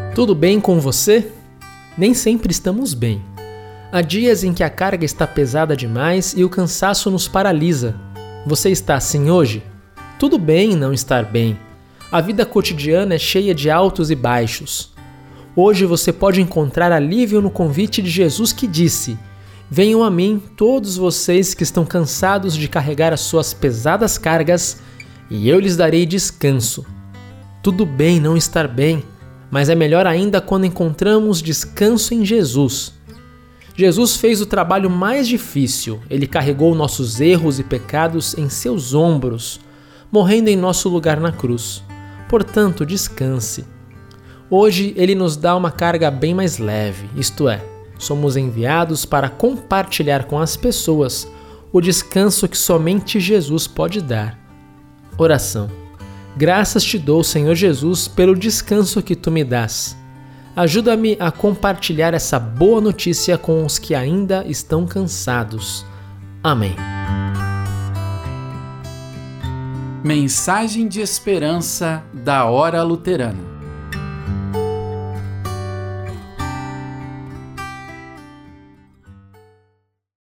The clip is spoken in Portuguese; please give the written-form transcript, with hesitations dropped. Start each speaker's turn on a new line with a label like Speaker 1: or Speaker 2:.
Speaker 1: Tudo bem com você? Nem sempre estamos bem. Há dias em que a carga está pesada demais e o cansaço nos paralisa. Você está assim hoje? Tudo bem não estar bem. A vida cotidiana é cheia de altos e baixos. Hoje você pode encontrar alívio no convite de Jesus que disse: "Venham a mim todos vocês que estão cansados de carregar as suas pesadas cargas, e eu lhes darei descanso." Tudo bem não estar bem, mas é melhor ainda quando encontramos descanso em Jesus. Jesus fez o trabalho mais difícil. Ele carregou nossos erros e pecados em seus ombros, morrendo em nosso lugar na cruz. Portanto, descanse. Hoje ele nos dá uma carga bem mais leve, isto é, somos enviados para compartilhar com as pessoas o descanso que somente Jesus pode dar. Oração. Graças te dou, Senhor Jesus, pelo descanso que tu me dás. Ajuda-me a compartilhar essa boa notícia com os que ainda estão cansados. Amém.
Speaker 2: Mensagem de esperança da Hora Luterana.